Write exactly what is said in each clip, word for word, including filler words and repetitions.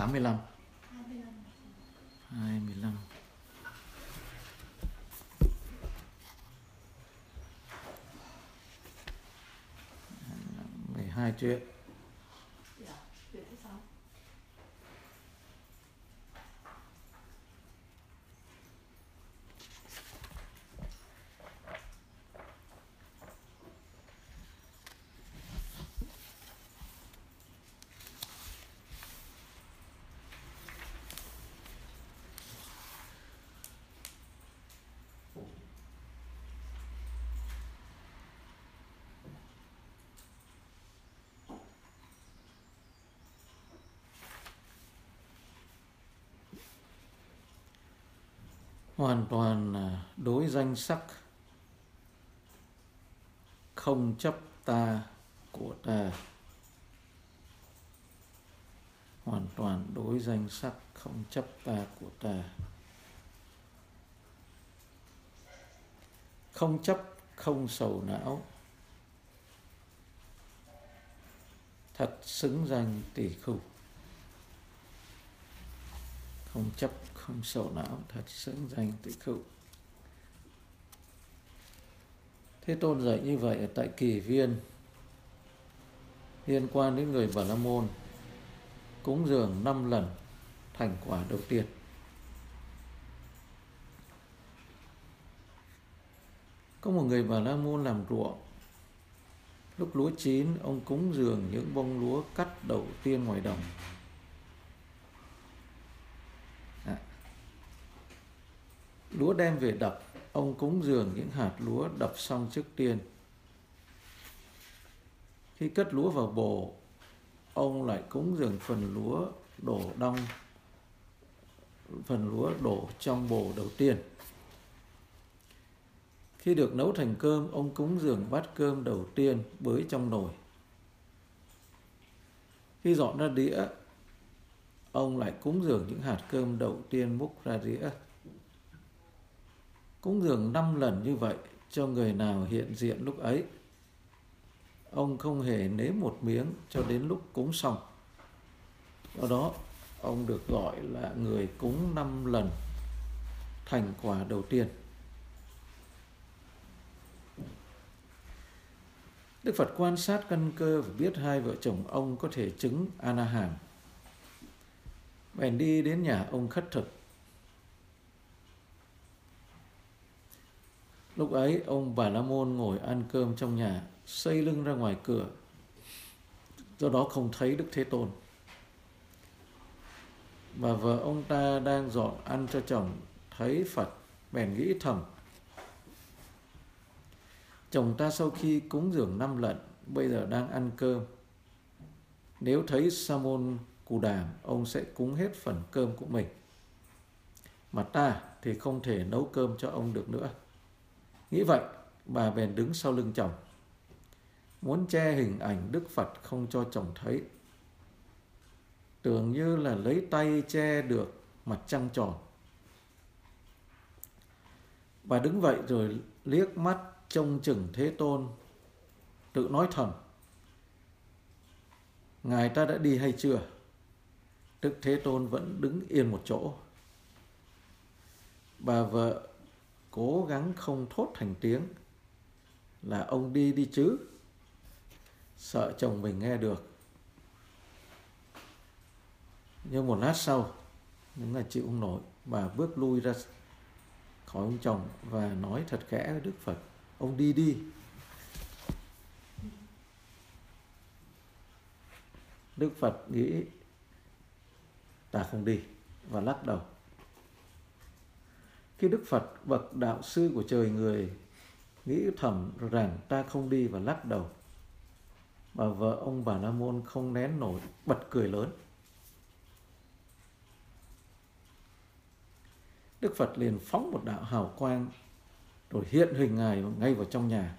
tám mươi lăm. hai mươi lăm. mười hai chuyện. Hoàn toàn đối danh sắc, không chấp ta của ta. Hoàn toàn đối danh sắc, không chấp ta của ta. Không chấp, không sầu não, thật xứng danh tỷ khưu. Không chấp, không sầu não, thật xứng danh tỷ khưu. Thế Tôn dạy như vậy ở tại Kỳ Viên liên quan đến người Bà La Môn cúng dường năm lần thành quả đầu tiên. Có một người Bà La Môn làm ruộng. Lúc lúa chín, ông cúng dường những bông lúa cắt đầu tiên ngoài đồng. À, lúa đem về đập, ông cúng dường những hạt lúa đập xong trước tiên. Khi cất lúa vào bồ, ông lại cúng dường phần lúa đổ đong, phần lúa đổ trong bồ đầu tiên. Khi được nấu thành cơm, ông cúng dường bát cơm đầu tiên bới trong nồi. Khi dọn ra đĩa, ông lại cúng dường những hạt cơm đầu tiên múc ra đĩa. Cúng dường năm lần như vậy cho người nào hiện diện lúc ấy. Ông không hề nếm một miếng cho đến lúc cúng xong. Do đó, ông được gọi là người cúng năm lần thành quả đầu tiên. Đức Phật quan sát căn cơ và biết hai vợ chồng ông có thể chứng A-na-hàm. Bèn đi đến nhà ông khất thực. Lúc ấy, ông Bà La Môn ngồi ăn cơm trong nhà, xây lưng ra ngoài cửa. Do đó không thấy Đức Thế Tôn. Bà vợ ông ta đang dọn ăn cho chồng, thấy Phật, bèn nghĩ thầm: chồng ta sau khi cúng dường năm lần, bây giờ đang ăn cơm. Nếu thấy Sa môn Cù Đàm, ông sẽ cúng hết phần cơm của mình. Mà ta thì không thể nấu cơm cho ông được nữa. Nghĩ vậy, bà bèn đứng sau lưng chồng, muốn che hình ảnh Đức Phật không cho chồng thấy. Tưởng như là lấy tay che được mặt trăng tròn. Bà đứng vậy rồi liếc mắt trông chừng Thế Tôn, tự nói thầm: Ngài ta đã đi hay chưa? Đức Thế Tôn vẫn đứng yên một chỗ. Bà vợ cố gắng không thốt thành tiếng là ông đi đi chứ, sợ chồng mình nghe được. Nhưng một lát sau, những ngày chịu không nổi, bà bước lui ra khỏi ông chồng và nói thật khẽ với Đức Phật: ông đi đi. Đức Phật nghĩ ta không đi và lắc đầu. Khi Đức Phật bậc đạo sư của trời người nghĩ thầm rằng ta không đi và lắc đầu, bà vợ ông Bà La Môn không nén nổi, bật cười lớn. Đức Phật liền phóng một đạo hào quang rồi hiện hình Ngài ngay vào trong nhà.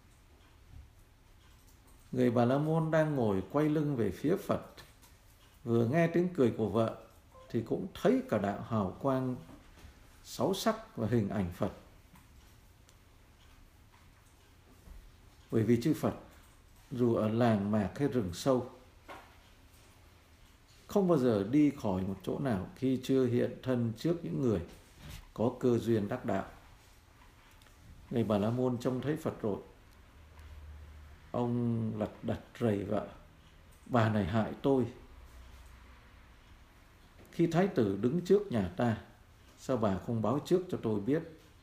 Người Bà La Môn đang ngồi quay lưng về phía Phật, vừa nghe tiếng cười của vợ thì cũng thấy cả đạo hào quang sáu sắc và hình ảnh Phật. Bởi vì chư Phật dù ở làng mạc hay rừng sâu, không bao giờ đi khỏi một chỗ nào khi chưa hiện thân trước những người có cơ duyên đắc đạo. Người Bà La Môn trông thấy Phật rồi, ông lật đật rầy vợ: bà này hại tôi. Khi thái tử đứng trước nhà ta, sao bà không báo trước cho tôi biết?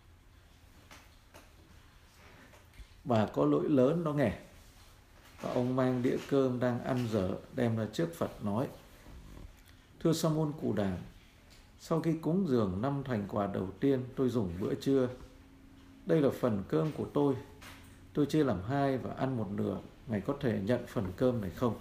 Bà có lỗi lớn đó nghe. Và ông mang đĩa cơm đang ăn dở đem ra trước Phật nói: thưa Sa môn Cù Đàm, sau khi cúng dường năm thành quả đầu tiên, tôi dùng bữa trưa. Đây là phần cơm của tôi. Tôi chia làm hai và ăn một nửa. Ngài có thể nhận phần cơm này không?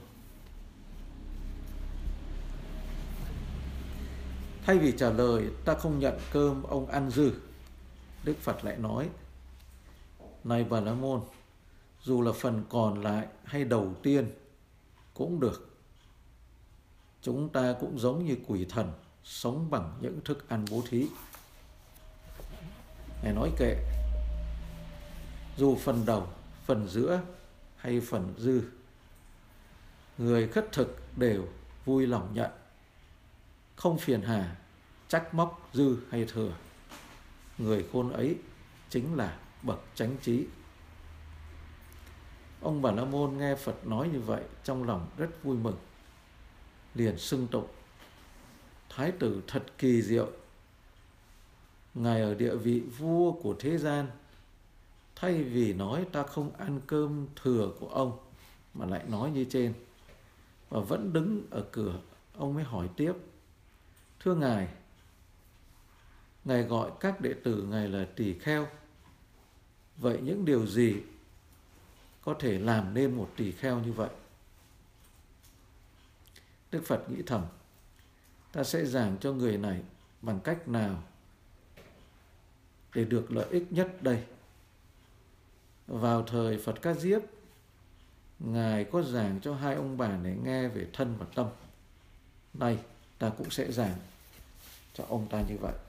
Thay vì trả lời ta không nhận cơm ông ăn dư, Đức Phật lại nói: này Bà La Môn, dù là phần còn lại hay đầu tiên cũng được. Chúng ta cũng giống như quỷ thần, sống bằng những thức ăn bố thí. Ngài nói kệ, dù phần đầu, phần giữa hay phần dư, người khất thực đều vui lòng nhận, không phiền hà, trách móc dư hay thừa. Người khôn ấy chính là bậc chánh trí. Ông Bà La Môn nghe Phật nói như vậy, trong lòng rất vui mừng, liền xưng tụng: thái tử thật kỳ diệu. Ngài ở địa vị vua của thế gian, thay vì nói ta không ăn cơm thừa của ông, mà lại nói như trên. Và vẫn đứng ở cửa, ông mới hỏi tiếp: thưa Ngài, Ngài gọi các đệ tử Ngài là tỳ kheo. Vậy những điều gì có thể làm nên một tỳ kheo như vậy? Đức Phật nghĩ thầm, ta sẽ giảng cho người này bằng cách nào để được lợi ích nhất đây. Vào thời Phật Ca Diếp, Ngài có giảng cho hai ông bà này nghe về thân và tâm. Nay ta cũng sẽ giảng cho ông ta như vậy.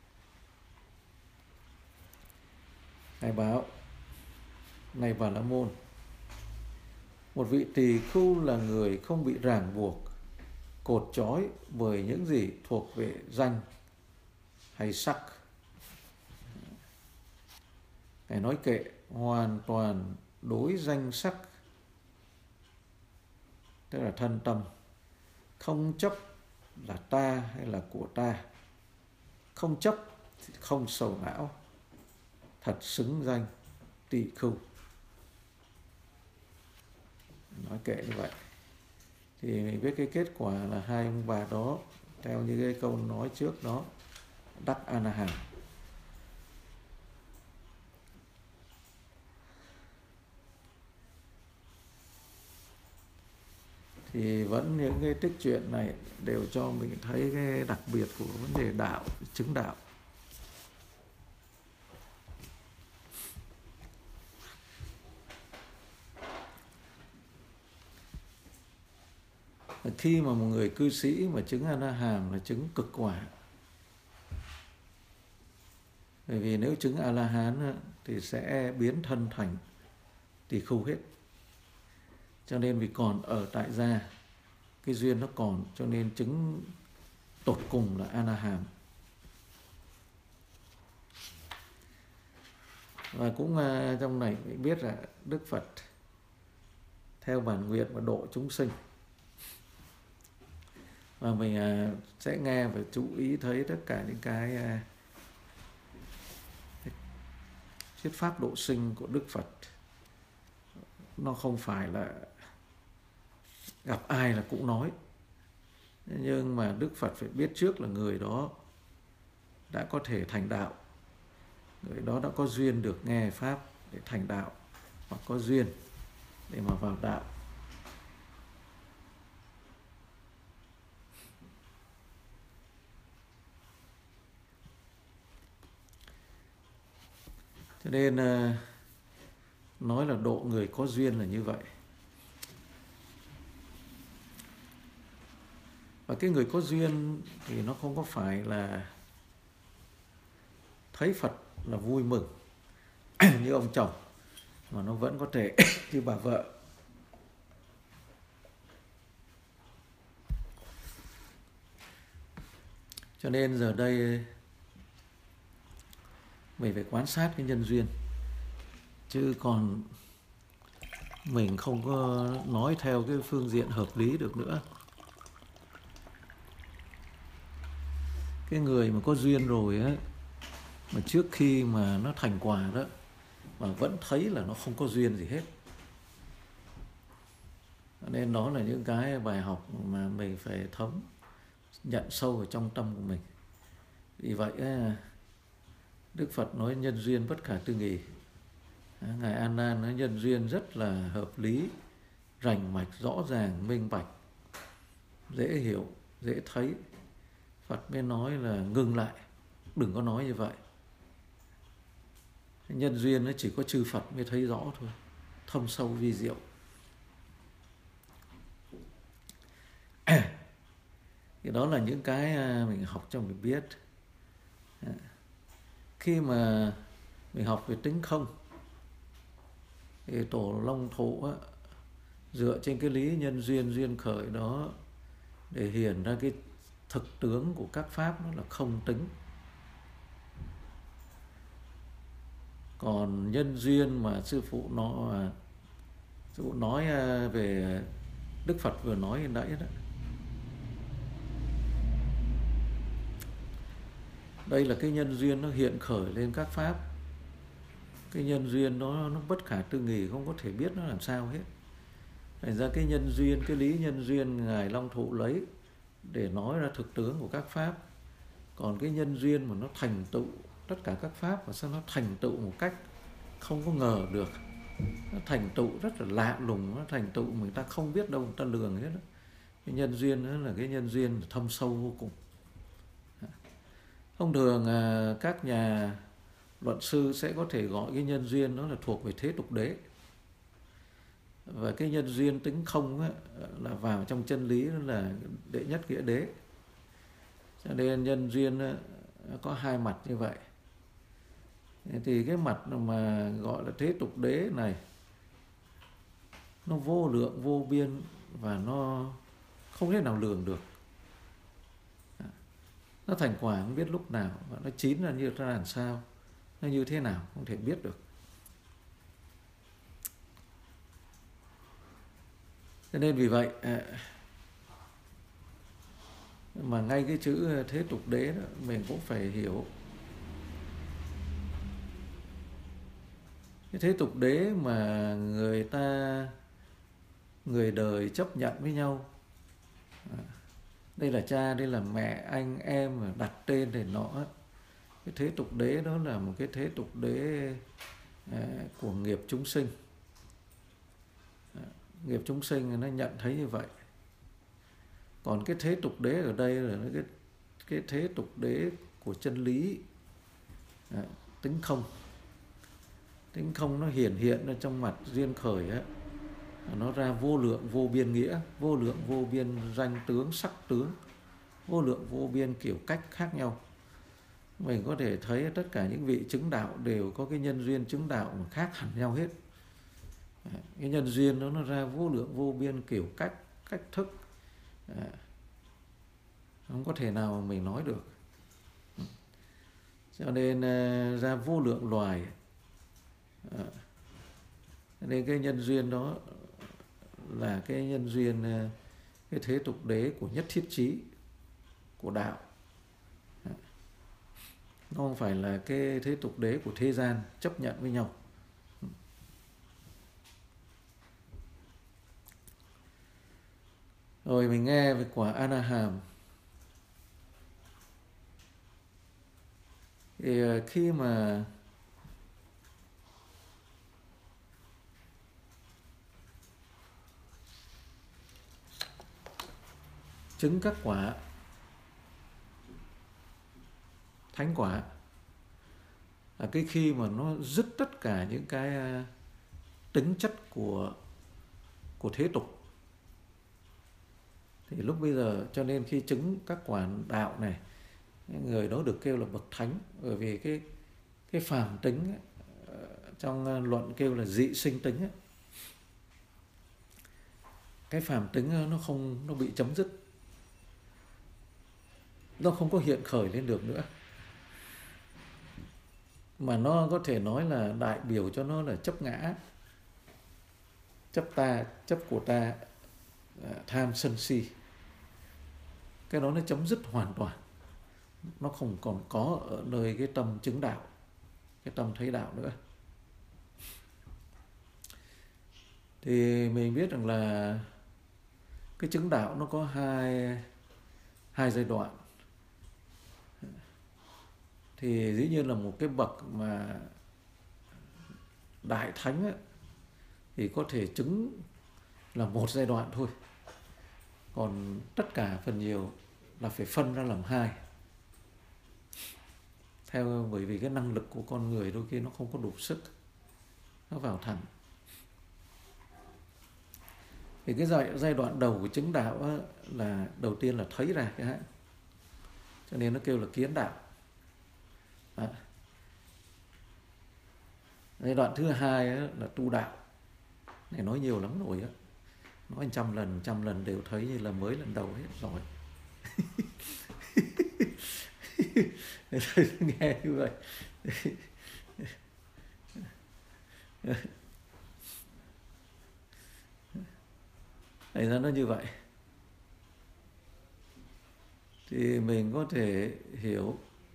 Ngài báo: này Bà La Môn, một vị tỳ khưu là người không bị ràng buộc, cột trói bởi những gì thuộc về danh hay sắc. Ngài nói kệ, hoàn toàn đối danh sắc, tức là thân tâm, không chấp là ta hay là của ta, không chấp thì không sầu não, thật xứng danh tỳ khưu. Nói kệ như vậy thì mình biết cái kết quả là hai ông bà đó, theo như cái câu nói trước đó, đắc A-la-hán. Thì vẫn những cái tích truyện này đều cho mình thấy cái đặc biệt của vấn đề đạo, chứng đạo. Khi mà một người cư sĩ mà chứng A-la-hán là chứng cực quả. Bởi vì nếu chứng A-la-hán thì sẽ biến thân thành tỳ khưu hết. Cho nên vì còn ở tại gia, cái duyên nó còn, cho nên chứng tột cùng là A-la-hán. Và cũng trong này mình biết là Đức Phật theo bản nguyện và độ chúng sinh. Và mình sẽ nghe và chú ý thấy tất cả những cái thuyết pháp độ sinh của Đức Phật. Nó không phải là gặp ai là cũng nói. Nhưng mà Đức Phật phải biết trước là người đó đã có thể thành đạo. Người đó đã có duyên được nghe Pháp để thành đạo, hoặc có duyên để mà vào đạo. Cho nên nói là độ người có duyên là như vậy. Và cái người có duyên thì nó không có phải là thấy Phật là vui mừng như ông chồng, mà nó vẫn có thể như bà vợ. Cho nên giờ đây mình phải quan sát cái nhân duyên, chứ còn mình không có nói theo cái phương diện hợp lý được nữa. Cái người mà có duyên rồi á, mà trước khi mà nó thành quả đó mà vẫn thấy là nó không có duyên gì hết. Nên đó là những cái bài học mà mình phải thấm, nhận sâu vào trong tâm của mình. Vì vậy Đức Phật nói nhân duyên bất khả tư nghị. Ngài A Nan nói nhân duyên rất là hợp lý, rành mạch, rõ ràng, minh bạch, dễ hiểu, dễ thấy. Phật mới nói là ngừng lại, đừng có nói như vậy. Nhân duyên nó chỉ có chư Phật mới thấy rõ thôi, thâm sâu vi diệu. Thì đó là những cái mình học cho mình biết. Khi mà mình học về tính không thì Tổ Long Thụ á, dựa trên cái lý nhân duyên duyên khởi đó để hiển ra cái thực tướng của các pháp, nó là không tính. Còn nhân duyên mà sư phụ nói, sư phụ nói về Đức Phật vừa nói nãy đó, đây là cái nhân duyên nó hiện khởi lên các pháp. Cái nhân duyên nó nó bất khả tư nghị, không có thể biết nó làm sao hết. Thành ra cái nhân duyên, cái lý nhân duyên Ngài Long Thụ lấy để nói ra thực tướng của các pháp. Còn cái nhân duyên mà nó thành tựu tất cả các pháp, và sao nó thành tựu một cách không có ngờ được, nó thành tựu rất là lạ lùng, nó thành tựu người ta không biết đâu, người ta lường hết đó. Cái nhân duyên đó là cái nhân duyên thâm sâu vô cùng. Thông thường các nhà luận sư sẽ có thể gọi cái nhân duyên đó là thuộc về thế tục đế. Và cái nhân duyên tính không á, là vào trong chân lý là đệ nhất nghĩa đế. Cho nên nhân duyên á, có hai mặt như vậy. Thì cái mặt mà gọi là thế tục đế này, nó vô lượng vô biên và nó không thể nào lường được. Nó thành quả không biết lúc nào, và nó chín là như thế làm sao, nó như thế nào không thể biết được. Cho nên vì vậy mà ngay cái chữ thế tục đế đó mình cũng phải hiểu. Cái thế tục đế mà người ta, người đời chấp nhận với nhau, đây là cha, đây là mẹ, anh em, đặt tên để nọ. Cái thế tục đế đó là một cái thế tục đế của nghiệp chúng sinh. Nghiệp chúng sinh nó nhận thấy như vậy. Còn cái thế tục đế ở đây là cái, cái thế tục đế của chân lý, à, tính không. Tính không nó hiển hiện ở trong mặt duyên khởi á, nó ra vô lượng vô biên nghĩa, vô lượng vô biên danh tướng, sắc tướng, vô lượng vô biên kiểu cách khác nhau. Mình có thể thấy tất cả những vị chứng đạo đều có cái nhân duyên chứng đạo mà khác hẳn nhau hết. Cái nhân duyên đó nó ra vô lượng vô biên kiểu cách, cách thức, à, không có thể nào mà mình nói được. Cho nên ra vô lượng loài, à, nên cái nhân duyên đó là cái nhân duyên, cái thế tục đế của nhất thiết chí của đạo. À, nó không phải là cái thế tục đế của thế gian chấp nhận với nhau. Rồi mình nghe về quả A-na-hàm. Thì khi mà chứng các quả thánh quả, là cái khi mà nó dứt tất cả những cái tính chất của của thế tục. Thì lúc bây giờ, cho nên khi chứng các quả đạo này, người đó được kêu là bậc thánh, bởi vì cái cái phàm tính trong luận kêu là dị sinh tính. Cái phàm tính nó không, nó bị chấm dứt. nó không có hiện khởi lên được nữa, mà nó có thể nói là đại biểu cho nó là chấp ngã, chấp ta, chấp của ta, tham sân si. Cái đó nó chấm dứt hoàn toàn, nó không còn có ở nơi cái tâm chứng đạo, cái tâm thấy đạo nữa. Thì mình biết rằng là cái chứng đạo nó có hai hai giai đoạn. Thì dĩ nhiên là một cái bậc mà đại thánh ấy, thì có thể chứng là một giai đoạn thôi, còn tất cả phần nhiều là phải phân ra làm hai, theo bởi vì cái năng lực của con người đôi khi nó không có đủ sức nó vào thẳng. Thì cái giai, giai đoạn đầu của chứng đạo á, là đầu tiên là thấy ra cái hãng, cho nên nó kêu là kiến đạo. À. Giai đoạn thứ hai á, là tu đạo. Này nói nhiều lắm rồi á, nói trăm lần trăm lần đều thấy như là mới lần đầu hết rồi. Nghe như vậy. Thành ra nó như vậy. Thì mình có thể hiểu,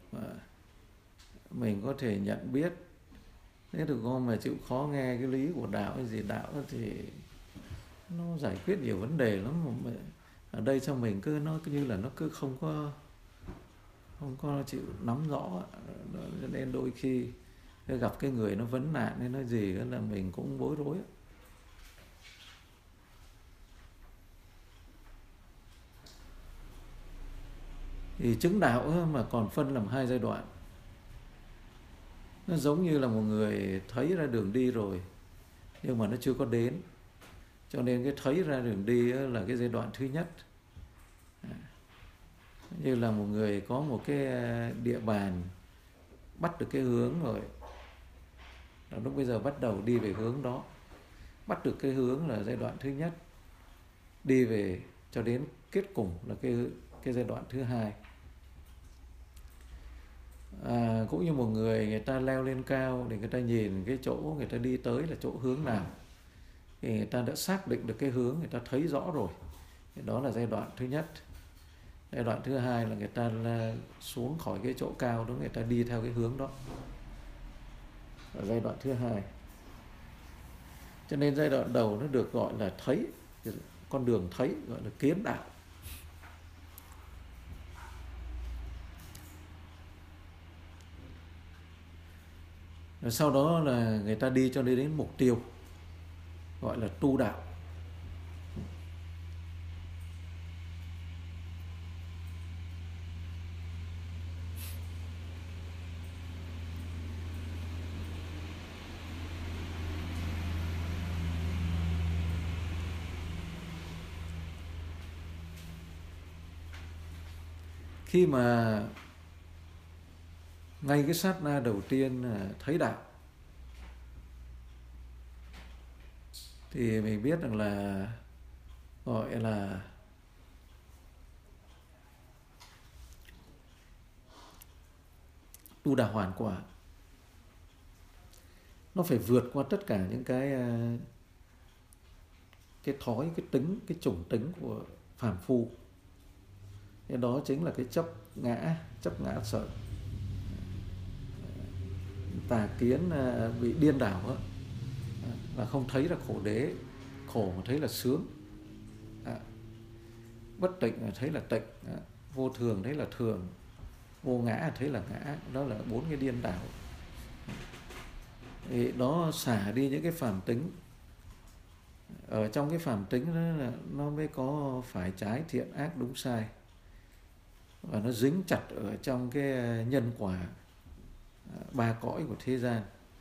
mình có thể nhận biết. Thế được không, mà chịu khó nghe cái lý của đạo hay gì, đạo thì nó giải quyết nhiều vấn đề lắm. Ở đây cho mình cứ nó như là nó cứ không có không có chịu nắm rõ, cho nên đôi khi gặp cái người nó vấn nạn hay nói gì đó là mình cũng bối rối. Thì chứng đạo mà còn phân làm hai giai đoạn. Nó giống như là một người thấy ra đường đi rồi nhưng mà nó chưa có đến, cho nên cái thấy ra đường đi là cái giai đoạn thứ nhất. Như là một người có một cái địa bàn, bắt được cái hướng rồi, lúc bây giờ bắt đầu đi về hướng đó. Bắt được cái hướng là giai đoạn thứ nhất, đi về cho đến kết cùng là cái, cái giai đoạn thứ hai. À, cũng như một người người ta leo lên cao để người ta nhìn cái chỗ người ta đi tới là chỗ hướng nào, thì người ta đã xác định được cái hướng, người ta thấy rõ rồi, thì đó là giai đoạn thứ nhất. Giai đoạn thứ hai là người ta xuống khỏi cái chỗ cao đó, người ta đi theo cái hướng đó, là giai đoạn thứ hai. Cho nên giai đoạn đầu nó được gọi là thấy, con đường thấy, gọi là kiến đạo. Rồi sau đó là người ta đi cho đến mục tiêu, gọi là tu đạo. Khi mà ngay cái sát na đầu tiên thấy đạo thì mình biết rằng là gọi là tu đà hoàn quả. Nó phải vượt qua tất cả những cái cái thói, cái tính, cái chủng tính của phàm phu. Cái đó chính là cái chấp ngã, chấp ngã sợ, tà kiến bị điên đảo đó, là không thấy là khổ đế, khổ mà thấy là sướng, à, bất tịnh là thấy là tịnh, à, vô thường thấy là thường, vô ngã thấy là ngã. Đó là bốn cái điên đảo. Thì đó xả đi những cái phàm tính. Ở trong cái phàm tính đó là nó mới có phải trái, thiện, ác, đúng, sai, và nó dính chặt ở trong cái nhân quả ba cõi của thế gian.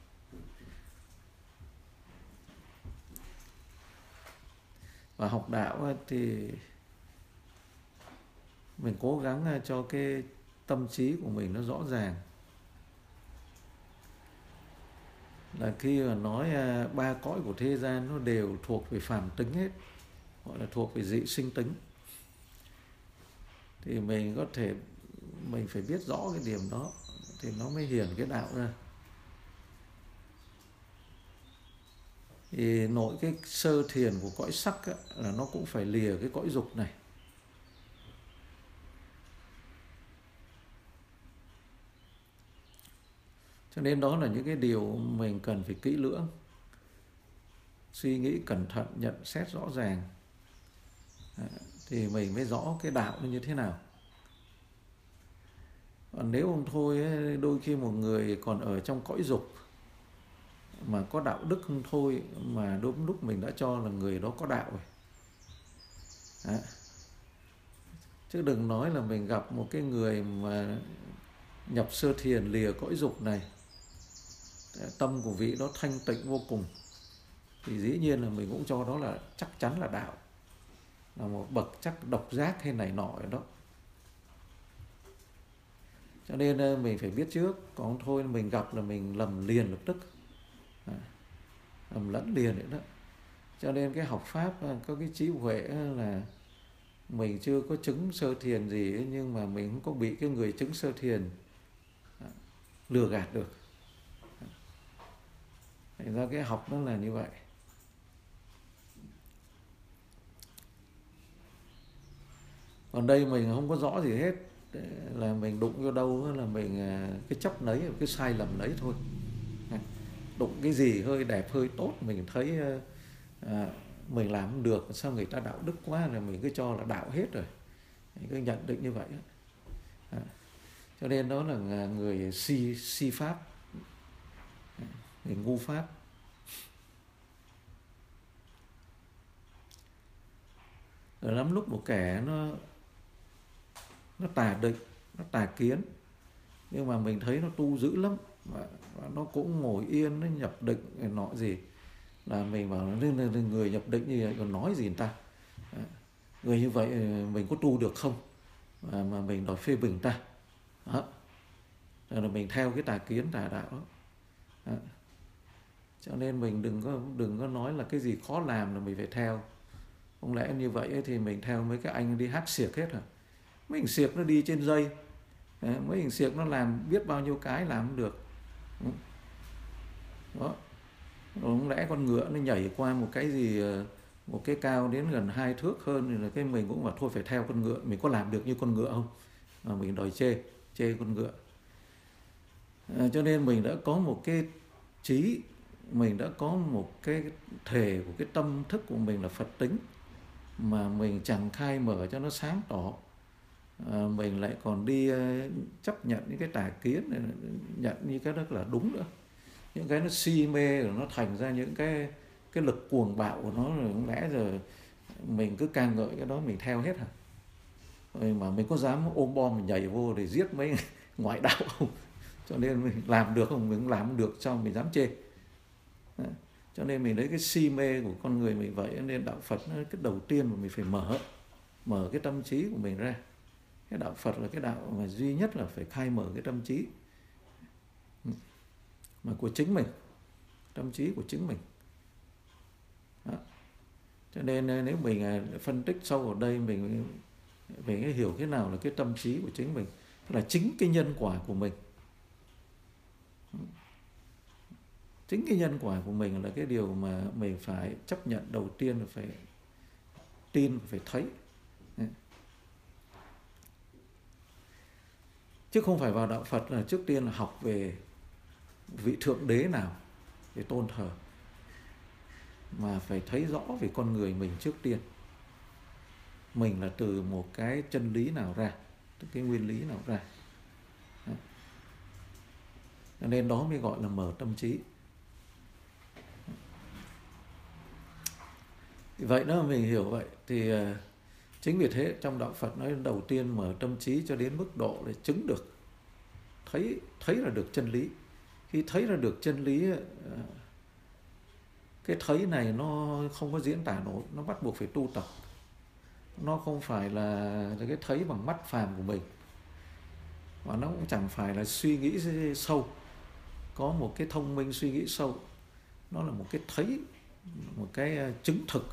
Và học đạo thì mình cố gắng cho cái tâm trí của mình nó rõ ràng, là khi mà nói ba cõi của thế gian nó đều thuộc về phàm tính hết, gọi là thuộc về dị sinh tính. Thì mình có thể mình phải biết rõ cái điểm đó thì nó mới hiển cái đạo ra. Thì nội cái sơ thiền của cõi sắc á, là nó cũng phải lìa cái cõi dục này. Cho nên đó là những cái điều mình cần phải kỹ lưỡng, suy nghĩ cẩn thận, nhận xét rõ ràng, thì mình mới rõ cái đạo nó như thế nào. Còn nếu không thôi, đôi khi một người còn ở trong cõi dục mà có đạo đức không thôi, mà đúng lúc mình đã cho là người đó có đạo rồi. Đó. Chứ đừng nói là mình gặp một cái người mà nhập sơ thiền lìa cõi dục này, tâm của vị đó thanh tịnh vô cùng, thì dĩ nhiên là mình cũng cho đó là chắc chắn là đạo, là một bậc chắc độc giác hay này nọ đó. Cho nên mình phải biết trước, còn thôi mình gặp là mình lầm liền lập tức, lầm lẫn liền nữa đó. Cho nên cái học pháp có cái trí huệ là mình chưa có chứng sơ thiền gì ấy, nhưng mà mình không có bị cái người chứng sơ thiền lừa gạt được. Thành ra cái học nó là như vậy. Còn đây mình không có rõ gì hết, là mình đụng vô đâu là mình cái chấp nấy, cái sai lầm nấy thôi. Đụng cái gì hơi đẹp, hơi tốt, mình thấy à, mình làm không được, sao người ta đạo đức quá, là mình cứ cho là đạo hết rồi, mình cứ nhận định như vậy. À, cho nên đó là người si si pháp, người ngu pháp. Rồi lắm lúc một kẻ nó nó tà định, nó tà kiến, nhưng mà mình thấy nó tu dữ lắm, và, và nó cũng ngồi yên, nó nhập định này nọ gì, là mình bảo là người nhập định như vậy còn nói gì người ta, à, người như vậy mình có tu được không, mà, mà mình đòi phê bình ta đó. Rồi là mình theo cái tà kiến tà đạo đó. Đó. Cho nên mình đừng có đừng có nói là cái gì khó làm là mình phải theo. Không lẽ như vậy thì mình theo mấy cái anh đi hát xiếc hết hả? Mấy hình xiếc nó đi trên dây, mấy hình xiếc nó làm biết bao nhiêu cái làm không được đó. Không lẽ con ngựa nó nhảy qua một cái gì, một cái cao đến gần hai thước hơn, thì là cái mình cũng bảo thôi phải theo con ngựa. Mình có làm được như con ngựa không mà mình đòi chê chê con ngựa. À, cho nên mình đã có một cái trí, mình đã có một cái thể của cái tâm thức của mình là Phật tính, mà mình chẳng khai mở cho nó sáng tỏ. À, mình lại còn đi uh, chấp nhận những cái tà kiến này, nhận như cái đó là đúng nữa. Những cái nó si mê rồi nó thành ra những cái cái lực cuồng bạo của nó, rồi không lẽ giờ mình cứ ca ngợi cái đó mình theo hết hả? Rồi mà mình có dám ôm bom mình nhảy vô để giết mấy ngoại đạo không? Cho nên mình làm được không? Mình làm không được sao mình dám chê? Đấy. Cho nên mình lấy cái si mê của con người mình vậy, nên đạo Phật nó cái đầu tiên mà mình phải mở mở cái tâm trí của mình ra. Cái đạo Phật là cái đạo mà duy nhất là phải khai mở cái tâm trí mà của chính mình, tâm trí của chính mình. Đó. Cho nên nếu mình phân tích sâu ở đây, mình mình hiểu thế nào là cái tâm trí của chính mình, là chính cái nhân quả của mình. Chính cái nhân quả của mình là cái điều mà mình phải chấp nhận đầu tiên, là phải tin, phải thấy. Chứ không phải vào đạo Phật là trước tiên là học về vị thượng đế nào để tôn thờ, mà phải thấy rõ về con người mình trước tiên. Mình là từ một cái chân lý nào ra, từ cái nguyên lý nào ra. Đó. Nên đó mới gọi là mở tâm trí. Vậy đó, mình hiểu vậy. Thì chính vì thế trong đạo Phật nói đầu tiên mở tâm trí cho đến mức độ để chứng được, thấy thấy là được chân lý. Khi thấy ra được chân lý, cái thấy này nó không có diễn tả nổi, nó bắt buộc phải tu tập. Nó không phải là cái thấy bằng mắt phàm của mình, và nó cũng chẳng phải là suy nghĩ sâu, có một cái thông minh suy nghĩ sâu. Nó là một cái thấy, một cái chứng thực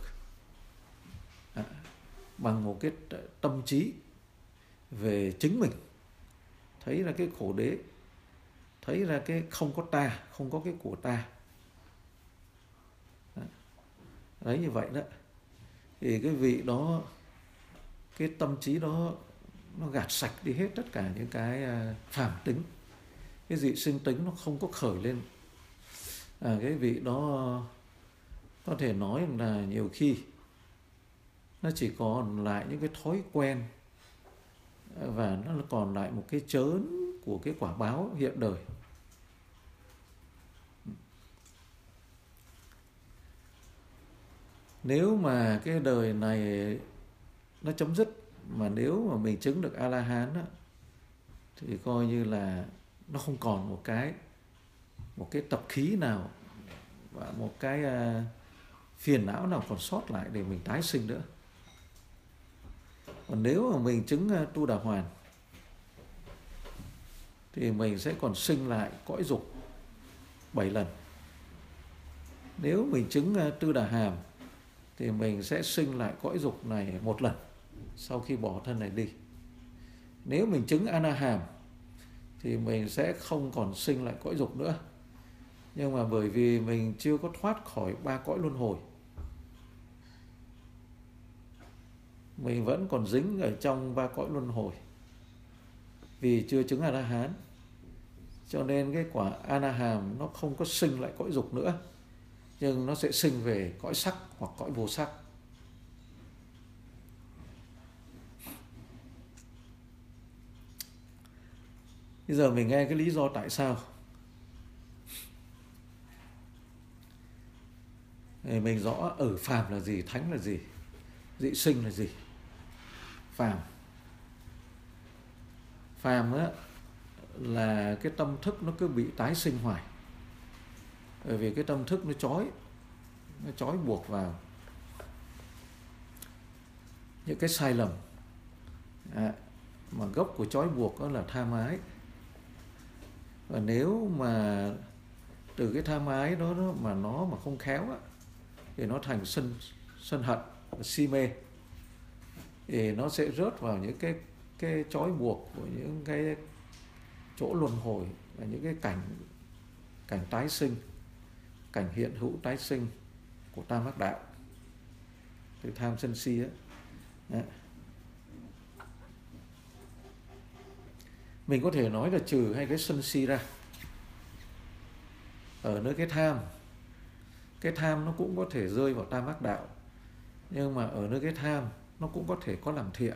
à, bằng một cái tâm trí về chính mình. thấy ra cái khổ đế, thấy ra cái không có ta, không có cái của ta. Đấy, như vậy đó. Thì cái vị đó, cái tâm trí đó nó gạt sạch đi hết tất cả những cái phàm tính. Cái dị sinh tính nó không có khởi lên. À, cái vị đó có thể nói là nhiều khi nó chỉ còn lại những cái thói quen, và nó còn lại một cái chớn của cái quả báo hiện đời. Nếu mà cái đời này nó chấm dứt, mà nếu mà mình chứng được A-la-hán đó, thì coi như là nó không còn một cái một cái tập khí nào và một cái uh, phiền não nào còn sót lại để mình tái sinh nữa. Còn nếu mà mình chứng uh, Tu Đà Hoàn thì mình sẽ còn sinh lại cõi dục bảy lần. Nếu mình chứng uh, Tư Đà Hàm thì mình sẽ sinh lại cõi dục này một lần sau khi bỏ thân này đi. Nếu mình chứng A Na Hàm thì mình sẽ không còn sinh lại cõi dục nữa. Nhưng mà bởi vì mình chưa có thoát khỏi ba cõi luân hồi, mình vẫn còn dính ở trong ba cõi luân hồi vì chưa chứng A-la-hán, cho nên cái quả A Na Hàm nó không có sinh lại cõi dục nữa, nhưng nó sẽ sinh về cõi sắc hoặc cõi vô sắc. Bây giờ mình nghe cái lý do tại sao thì mình rõ ở phàm là gì, thánh là gì, dị sinh là gì. Phàm phàm á là cái tâm thức nó cứ bị tái sinh hoài, bởi vì cái tâm thức nó trói nó trói buộc vào những cái sai lầm. À, mà gốc của trói buộc đó là tham ái. Và nếu mà từ cái tham ái đó, đó mà nó mà không khéo á, thì nó thành sân sân hận, si mê, thì nó sẽ rớt vào những cái cái trói buộc của những cái chỗ luân hồi và những cái cảnh cảnh tái sinh, cảnh hiện hữu tái sinh của tam ác đạo, từ tham sân si á. Đấy. Mình có thể nói là trừ hai cái sân si ra, ở nơi cái tham, cái tham nó cũng có thể rơi vào tam ác đạo, nhưng mà ở nơi cái tham nó cũng có thể có làm thiện.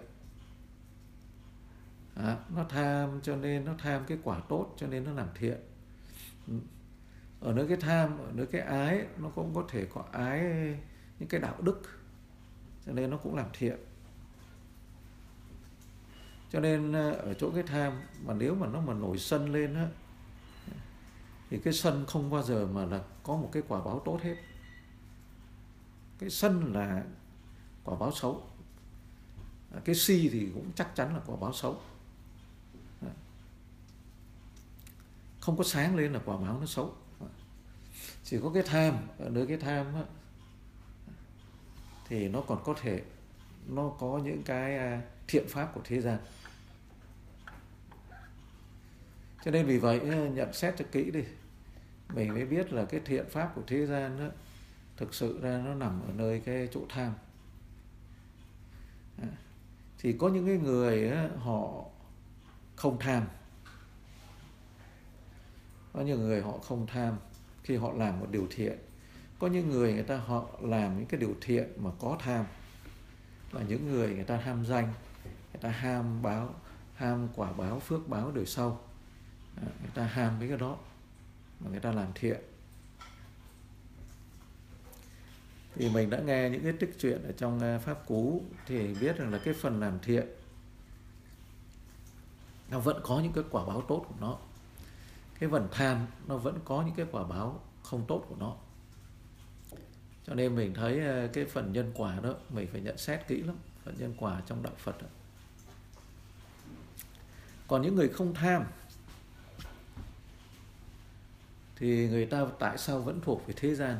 À, nó tham cho nên nó tham cái quả tốt cho nên nó làm thiện. Ở nơi cái tham, ở nơi cái ái nó cũng có thể có ái những cái đạo đức cho nên nó cũng làm thiện. Cho nên ở chỗ cái tham mà nếu mà nó mà nổi sân lên á, thì cái sân không bao giờ mà là có một cái quả báo tốt hết. Cái sân là quả báo xấu. Cái si thì cũng chắc chắn là quả báo xấu. Không có sáng lên là quả báo nó xấu. Chỉ có cái tham, ở nơi cái tham á, thì nó còn có thể nó có những cái thiện pháp của thế gian. Cho nên vì vậy nhận xét cho kỹ đi, mình mới biết là cái thiện pháp của thế gian đó, thực sự ra nó nằm ở nơi cái chỗ tham. Thì có những cái người đó, họ không tham, có những người họ không tham khi họ làm một điều thiện. Có những người người ta họ làm những cái điều thiện mà có tham, là những người người ta ham danh, người ta ham báo, ham quả báo, phước báo đời sau. Người ta ham mấy cái đó mà người ta làm thiện. Thì mình đã nghe những cái tích truyện ở trong Pháp Cú thì biết rằng là cái phần làm thiện nó vẫn có những cái quả báo tốt của nó. Cái phần tham nó vẫn có những cái quả báo không tốt của nó. Cho nên mình thấy cái phần nhân quả đó mình phải nhận xét kỹ lắm, phần nhân quả trong đạo Phật đó. Còn những người không tham thì người ta tại sao vẫn thuộc về thế gian?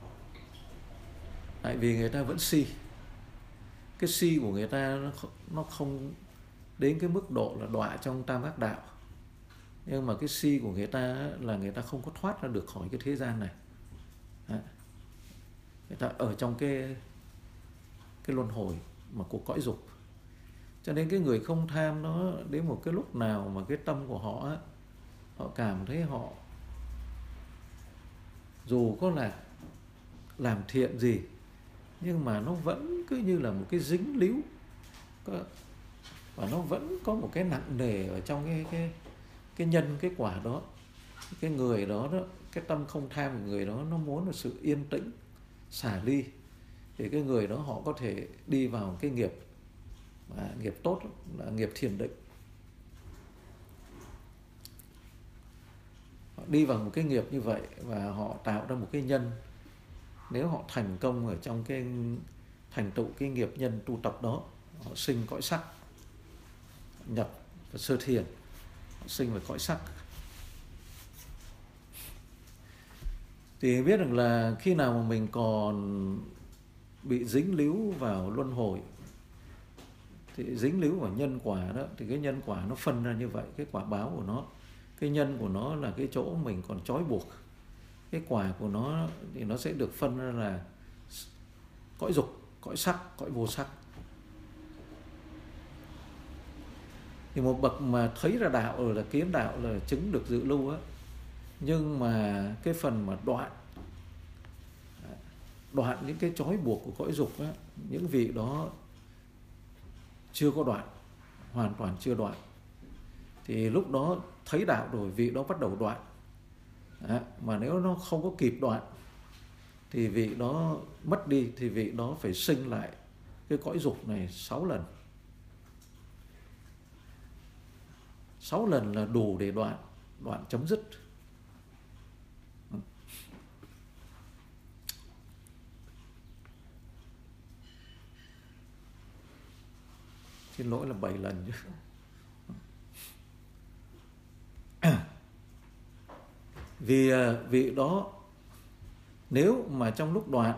Tại vì người ta vẫn si. Cái si của người ta nó không đến cái mức độ là đọa trong tam ác đạo. Nhưng mà cái si của người ta á, là người ta không có thoát ra được khỏi cái thế gian này. Đấy. Người ta ở trong cái cái luân hồi mà của cõi dục. Cho nên cái người không tham nó đến một cái lúc nào mà cái tâm của họ á, họ cảm thấy họ dù có là làm thiện gì nhưng mà nó vẫn cứ như là một cái dính líu, và nó vẫn có một cái nặng nề ở trong cái cái cái nhân cái quả đó. Cái người đó đó, cái tâm không tham của người đó nó muốn là sự yên tĩnh, xả ly, thì cái người đó họ có thể đi vào cái nghiệp và nghiệp tốt là nghiệp thiền định. Họ đi vào một cái nghiệp như vậy và họ tạo ra một cái nhân. Nếu họ thành công ở trong cái thành tựu cái nghiệp nhân tu tập đó, họ sinh cõi sắc, nhập vào sơ thiền, họ sinh vào cõi sắc. Thì biết rằng là khi nào mà mình còn bị dính líu vào luân hồi, thì dính líu vào nhân quả đó, thì cái nhân quả nó phân ra như vậy, cái quả báo của nó. Cái nhân của nó là cái chỗ mình còn trói buộc. Cái quả của nó thì nó sẽ được phân ra là cõi dục, cõi sắc, cõi vô sắc. Thì một bậc mà thấy ra đạo rồi là kiến đạo là chứng được dự lưu á, nhưng mà cái phần mà đoạn đoạn những cái trói buộc của cõi dục á, những vị đó chưa có đoạn, hoàn toàn chưa đoạn. Thì lúc đó thấy đạo rồi, vị đó bắt đầu đoạn. Đó, mà nếu nó không có kịp đoạn thì vị đó mất đi, thì vị đó phải sinh lại cái cõi dục này sáu lần. Sáu lần là đủ để đoạn, đoạn chấm dứt. Xin lỗi là bảy lần chứ. Vì vị đó nếu mà trong lúc đoạn,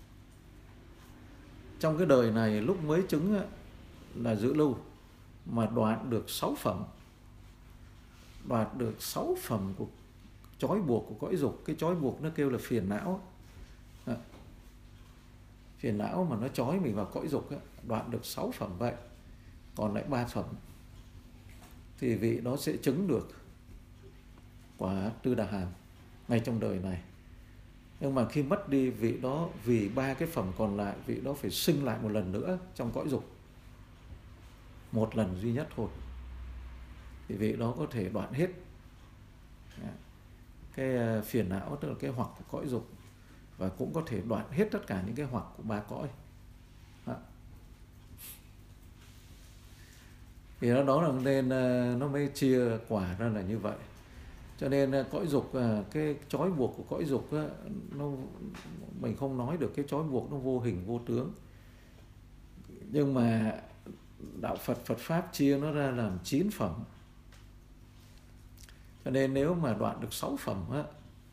trong cái đời này lúc mới chứng là dự lưu, mà đoạn được sáu phẩm, đoạt được sáu phẩm của trói buộc của cõi dục. Cái trói buộc nó kêu là phiền não. À, phiền não mà nó trói mình vào cõi dục, đoạt được sáu phẩm vậy, còn lại ba phẩm, thì vị đó sẽ chứng được quả Tư Đà Hàm ngay trong đời này. Nhưng mà khi mất đi, vị đó vì ba cái phẩm còn lại, vị đó phải sinh lại một lần nữa trong cõi dục, một lần duy nhất thôi, thì vị đó có thể đoạn hết cái phiền não, tức là cái hoặc của cõi dục, và cũng có thể đoạn hết tất cả những cái hoặc của ba cõi. Đó. Thì đó, đó là nên nó mới chia quả ra là như vậy. Cho nên cõi dục, cái trói buộc của cõi dục á, nó mình không nói được, cái trói buộc nó vô hình vô tướng. Nhưng mà đạo Phật, Phật pháp chia nó ra làm chín phẩm. Cho nên nếu mà đoạn được sáu phẩm á,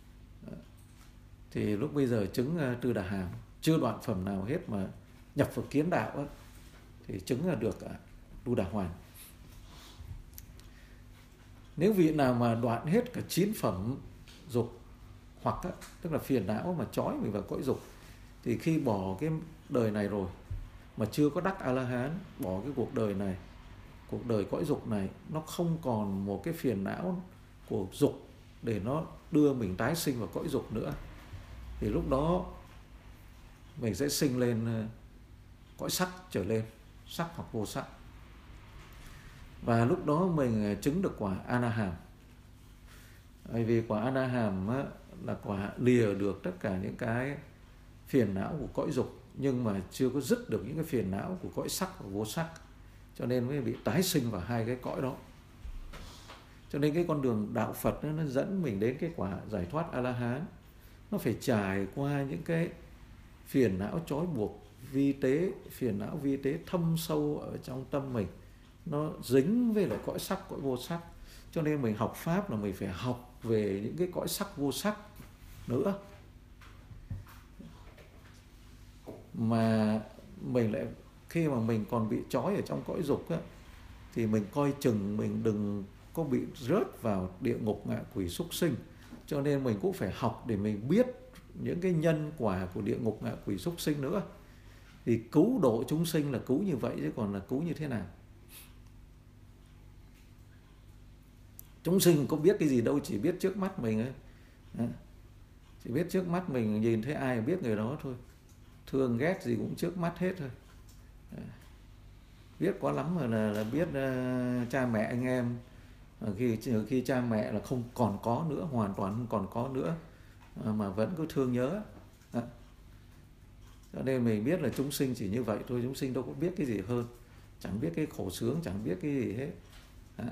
thì lúc bây giờ chứng Tư Đà Hàm, chưa đoạn phẩm nào hết mà nhập vào kiến đạo á, thì chứng là được Tu Đà Hoàn. Nếu vị nào mà đoạn hết cả chín phẩm dục hoặc á, tức là phiền não mà trói mình vào cõi dục, thì khi bỏ cái đời này rồi mà chưa có đắc A-la-hán, bỏ cái cuộc đời này, cuộc đời cõi dục này, nó không còn một cái phiền não của dục để nó đưa mình tái sinh vào cõi dục nữa, thì lúc đó mình sẽ sinh lên cõi sắc trở lên, sắc hoặc vô sắc. Và lúc đó mình chứng được quả A-na-hàm. Bởi vì quả A-na-hàm là quả lìa được tất cả những cái phiền não của cõi dục, nhưng mà chưa có dứt được những cái phiền não của cõi sắc và vô sắc, cho nên mới bị tái sinh vào hai cái cõi đó. Cho nên cái con đường đạo Phật nó dẫn mình đến cái quả giải thoát A-la-hán. Nó phải trải qua những cái phiền não trói buộc vi tế, phiền não vi tế thâm sâu ở trong tâm mình, nó dính với lại cõi sắc, cõi vô sắc. Cho nên mình học Pháp là mình phải học về những cái cõi sắc vô sắc nữa. Mà mình lại, khi mà mình còn bị trói ở trong cõi dục á, thì mình coi chừng mình đừng có bị rớt vào địa ngục ngạ quỷ súc sinh, cho nên mình cũng phải học để mình biết những cái nhân quả của địa ngục ngạ quỷ súc sinh nữa. Thì cứu độ chúng sinh là cứu như vậy, chứ còn là cứu như thế nào? Chúng sinh có biết cái gì đâu, chỉ biết trước mắt mình ấy. Chỉ biết trước mắt mình, nhìn thấy ai biết người đó thôi. Thương ghét gì cũng trước mắt hết thôi. Biết có lắm mà là, là biết uh, cha mẹ anh em, khi khi cha mẹ là không còn có nữa, hoàn toàn không còn có nữa, mà vẫn cứ thương nhớ. Đó. Cho nên mình biết là chúng sinh chỉ như vậy thôi, chúng sinh đâu có biết cái gì hơn, chẳng biết cái khổ sướng, chẳng biết cái gì hết. Đó.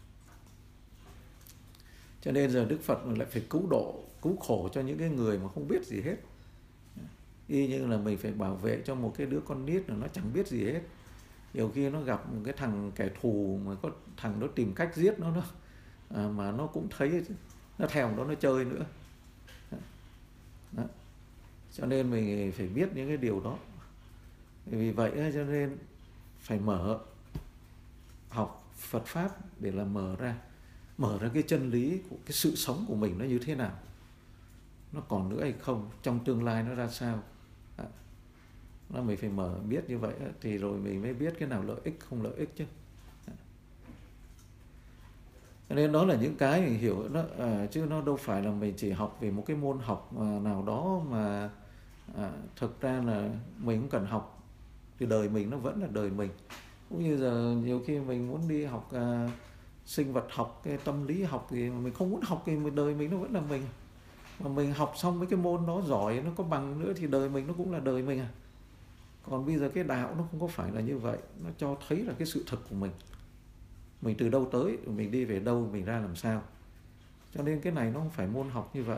Cho nên giờ Đức Phật lại phải cứu độ, cứu khổ cho những cái người mà không biết gì hết. Y như là mình phải bảo vệ cho một cái đứa con nít là nó chẳng biết gì hết. Nhiều khi nó gặp một cái thằng kẻ thù mà có thằng nó tìm cách giết nó, nó à, mà nó cũng thấy nó theo đó nó chơi nữa. Đó. Cho nên mình phải biết những cái điều đó. Vì vậy cho nên phải mở học Phật Pháp để là mở ra mở ra cái chân lý của cái sự sống của mình nó như thế nào, nó còn nữa hay không, trong tương lai nó ra sao. Đó. Nó mình phải mở biết như vậy thì rồi mình mới biết cái nào lợi ích không lợi ích chứ. Cho nên đó là những cái mình hiểu đó, à, chứ nó đâu phải là mình chỉ học về một cái môn học nào đó mà à, thực ra là mình cũng cần học thì đời mình nó vẫn là đời mình. Cũng như giờ nhiều khi mình muốn đi học à, sinh vật học, cái tâm lý học thì mình không muốn học thì đời mình nó vẫn là mình. Mà mình học xong mấy cái môn đó giỏi, nó có bằng nữa thì đời mình nó cũng là đời mình à. Còn bây giờ cái đạo nó không có phải là như vậy, nó cho thấy là cái sự thật của mình. Mình từ đâu tới, mình đi về đâu, mình ra làm sao. Cho nên cái này nó không phải môn học như vậy.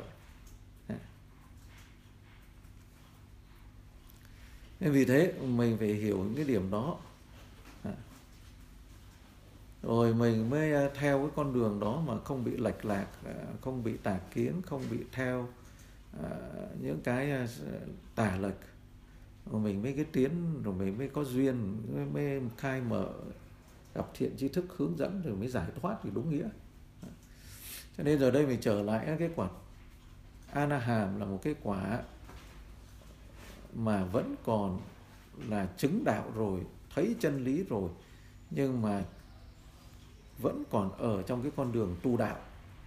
Nên vì thế mình phải hiểu những cái điểm đó. Rồi mình mới theo cái con đường đó mà không bị lệch lạc, không bị tà kiến, không bị theo những cái tà lệch. Rồi mình mới cái tiến, rồi mình mới có duyên, mới khai mở, gặp thiện tri thức hướng dẫn rồi mới giải thoát thì đúng nghĩa. Cho nên giờ đây mình trở lại cái quả A-na-hàm là một cái quả mà vẫn còn là chứng đạo rồi, thấy chân lý rồi, nhưng mà vẫn còn ở trong cái con đường tu đạo.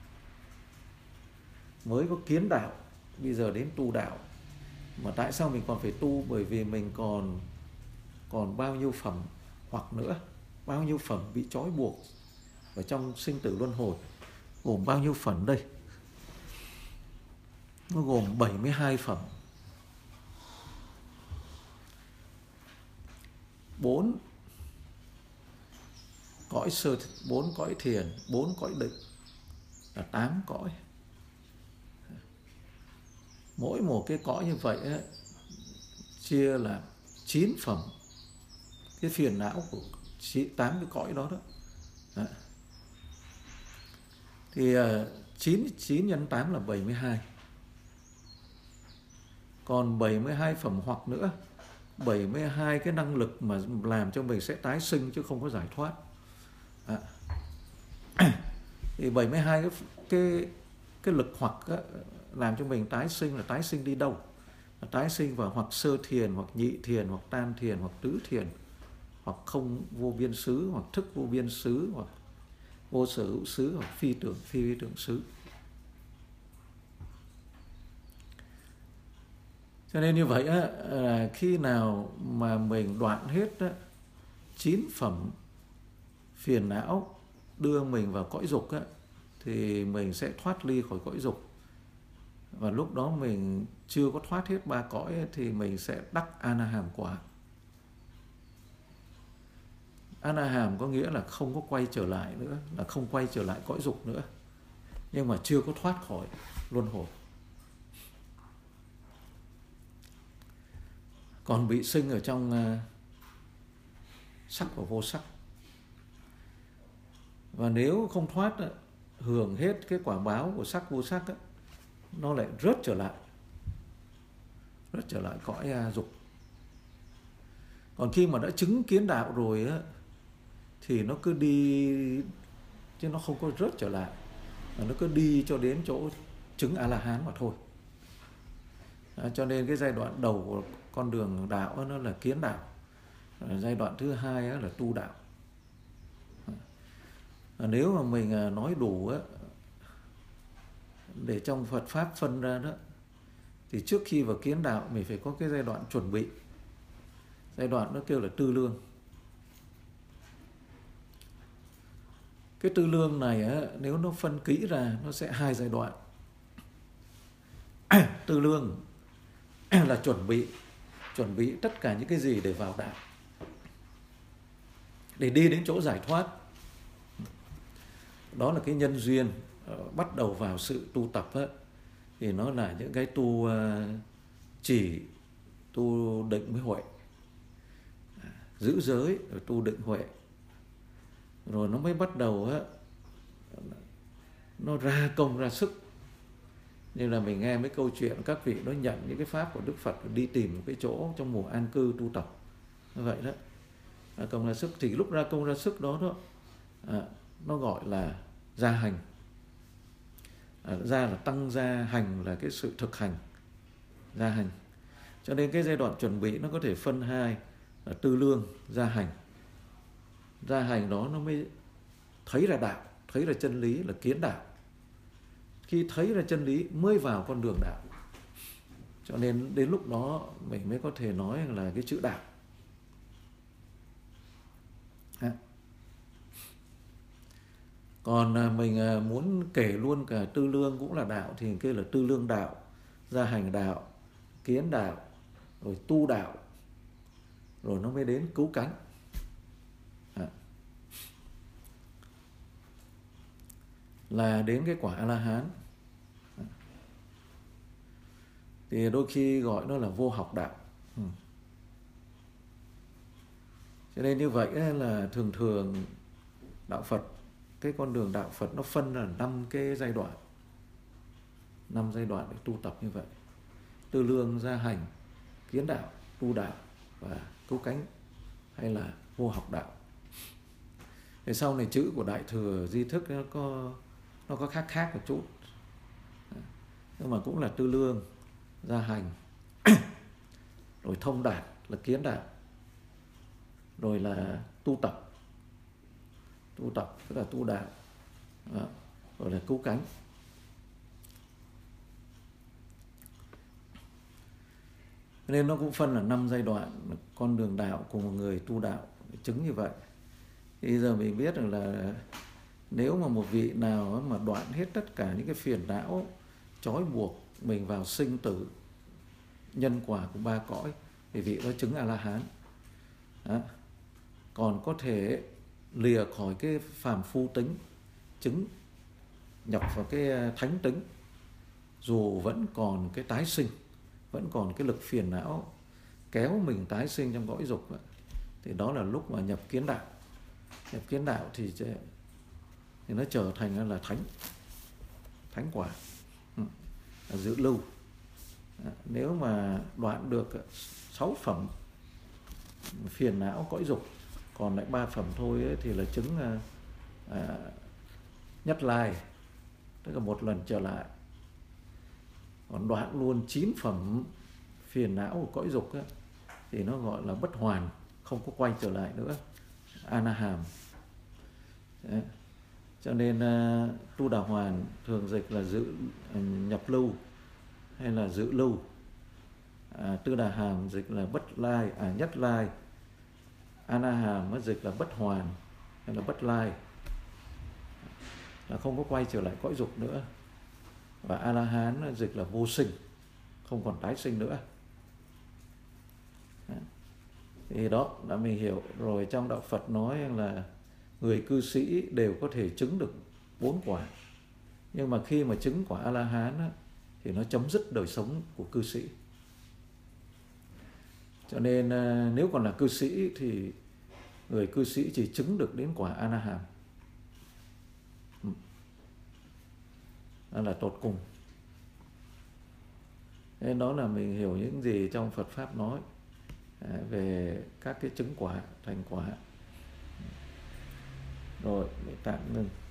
Mới có kiến đạo, bây giờ đến tu đạo. Mà tại sao mình còn phải tu? Bởi vì mình còn còn bao nhiêu phẩm hoặc nữa, bao nhiêu phẩm bị trói buộc ở trong sinh tử luân hồi. Gồm bao nhiêu phẩm đây? Nó gồm bảy mươi hai phẩm. Bốn cõi sơ, bốn cõi thiền, bốn cõi định là tám cõi. Mỗi một cái cõi như vậy ấy, chia là chín phẩm cái phiền não của tám cái cõi đó đó. Đó. Thì chín, chín nhân tám là bảy mươi hai. Còn bảy mươi hai phẩm hoặc nữa, bảy mươi hai cái năng lực mà làm cho mình sẽ tái sinh chứ không có giải thoát. À. Thì bảy mươi hai cái, cái, cái lực hoặc á, làm cho mình tái sinh là tái sinh đi đâu? Là tái sinh vào hoặc sơ thiền, hoặc nhị thiền, hoặc tam thiền, hoặc tứ thiền, hoặc không vô biên xứ, hoặc thức vô biên xứ, hoặc vô sở hữu xứ, hoặc phi tưởng phi vi tưởng xứ. Cho nên như vậy á, là khi nào mà mình đoạn hết á, chín phẩm phiền não đưa mình vào cõi dục á, thì mình sẽ thoát ly khỏi cõi dục. Và lúc đó mình chưa có thoát hết ba cõi ấy, thì mình sẽ đắc A-na-hàm quả. A-na-hàm có nghĩa là không có quay trở lại nữa, là không quay trở lại cõi dục nữa, nhưng mà chưa có thoát khỏi luân hồi, còn bị sinh ở trong uh, sắc và vô sắc. Và nếu không thoát, hưởng hết cái quả báo của sắc vô sắc, nó lại rớt trở lại, rớt trở lại cõi uh, dục. Còn khi mà đã chứng kiến đạo rồi á, thì nó cứ đi chứ nó không có rớt trở lại, mà nó cứ đi cho đến chỗ chứng A-la-hán mà thôi. À, cho nên cái giai đoạn đầu của con đường đạo đó, nó là kiến đạo. À, giai đoạn thứ hai đó là tu đạo. À, nếu mà mình nói đủ á, để trong Phật Pháp phân ra đó, thì trước khi vào kiến đạo mình phải có cái giai đoạn chuẩn bị. Giai đoạn nó kêu là tư lương. Cái tư lương này á, nếu nó phân kỹ ra nó sẽ hai giai đoạn. Tư lương là chuẩn bị, chuẩn bị tất cả những cái gì để vào đạo, để đi đến chỗ giải thoát. Đó là cái nhân duyên uh, bắt đầu vào sự tu tập á, thì nó là những cái tu uh, chỉ, tu định với huệ, giữ giới rồi tu định huệ, rồi nó mới bắt đầu á, nó ra công ra sức. Như là mình nghe mấy câu chuyện các vị nó nhận những cái pháp của Đức Phật đi tìm một cái chỗ trong mùa an cư tu tập như vậy đó, ra công ra sức. Thì lúc ra công ra sức đó đó à, nó gọi là gia hành. À, gia là tăng gia, hành là cái sự thực hành, gia hành. Cho nên cái giai đoạn chuẩn bị nó có thể phân hai là tư lương, gia hành. Gia hành đó nó mới thấy ra đạo, thấy ra chân lý là kiến đạo. Khi thấy ra chân lý mới vào con đường đạo. Cho nên đến lúc đó mình mới có thể nói là cái chữ đạo. Ha. Còn mình muốn kể luôn cả tư lương cũng là đạo thì kia là tư lương đạo, gia hành đạo, kiến đạo, rồi tu đạo, rồi nó mới đến cứu cánh. À. Là đến cái quả A-la-hán. À. Thì đôi khi gọi nó là vô học đạo. Ừ. Cho nên như vậy là thường thường đạo Phật, cái con đường đạo Phật nó phân là năm cái giai đoạn, năm giai đoạn để tu tập như vậy: tư lương, gia hành, kiến đạo, tu đạo và cứu cánh, hay là vô học đạo. Thì sau này chữ của Đại Thừa Di Thức nó có nó có khác khác một chút, nhưng mà cũng là tư lương, gia hành, rồi thông đạt là kiến đạo, rồi là tu tập, tu tập tức là tu đạo, đó, rồi là cứu cánh. Nên nó cũng phân là năm giai đoạn con đường đạo của một người tu đạo chứng như vậy. Thì giờ mình biết rằng là nếu mà một vị nào mà đoạn hết tất cả những cái phiền não trói buộc mình vào sinh tử, nhân quả của ba cõi, thì vị đó chứng A-la-hán. Đó. Còn có thể lìa khỏi cái phàm phu tính, chứng nhập vào cái thánh tính, dù vẫn còn cái tái sinh, vẫn còn cái lực phiền não kéo mình tái sinh trong cõi dục, thì đó là lúc mà nhập kiến đạo. Nhập kiến đạo thì thì nó trở thành là thánh, thánh quả, là dự lưu. Nếu mà đoạn được sáu phẩm phiền não cõi dục, còn lại ba phẩm thôi ấy, thì là chứng à, nhất lai, tức là một lần trở lại. Còn đoạn luôn chín phẩm phiền não của cõi dục ấy, thì nó gọi là bất hoàn, không có quay trở lại nữa, A-na-hàm. Đấy. Cho nên uh, tu đà hoàn thường dịch là dự uh, nhập lưu hay là dự lưu. À, tư đà hàm dịch là bất lai, à nhất lai. A-na-hàm nó dịch là bất hoàn hay là bất lai, là không có quay trở lại cõi dục nữa. Và A-la-hán nó dịch là vô sinh, không còn tái sinh nữa. Đấy. Thì đó đã mình hiểu rồi. Trong đạo Phật nói là người cư sĩ đều có thể chứng được bốn quả, nhưng mà khi mà chứng quả A-la-hán á, thì nó chấm dứt đời sống của cư sĩ. Cho nên nếu còn là cư sĩ thì người cư sĩ chỉ chứng được đến quả A-na-hàm, đó là tột cùng. Nên đó là mình hiểu những gì trong Phật Pháp nói về các cái chứng quả, thành quả. Rồi, tạm ngừng.